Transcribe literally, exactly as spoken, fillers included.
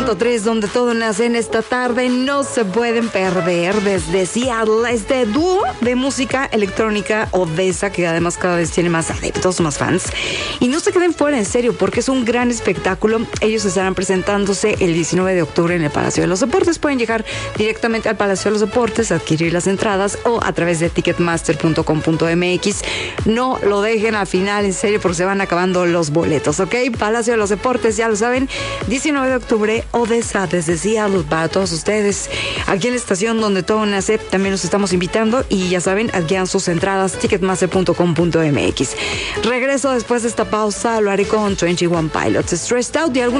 punto tres, donde todo nace en esta tarde. No se pueden perder desde Seattle este dúo de música electrónica Odessa, que además cada vez tiene más adeptos, más fans. Y no se queden fuera, en serio, porque es un gran espectáculo. Ellos estarán presentándose el diecinueve de octubre en el Palacio de los Deportes. Pueden llegar directamente al Palacio de los Deportes, adquirir las entradas o a través de ticketmaster punto com punto m x. No lo dejen al final, en serio, porque se van acabando los boletos, ¿ok? Palacio de los Deportes, ya lo saben, diecinueve de octubre, Odessa, desde Seattle, para todos ustedes. Aquí en la estación donde todo nace, también los estamos invitando y ya saben, adquieran sus entradas, ticketmaster punto com punto m x. Regreso después de esta pausa, lo haré con veintiuno Pilots, Stressed Out y algunos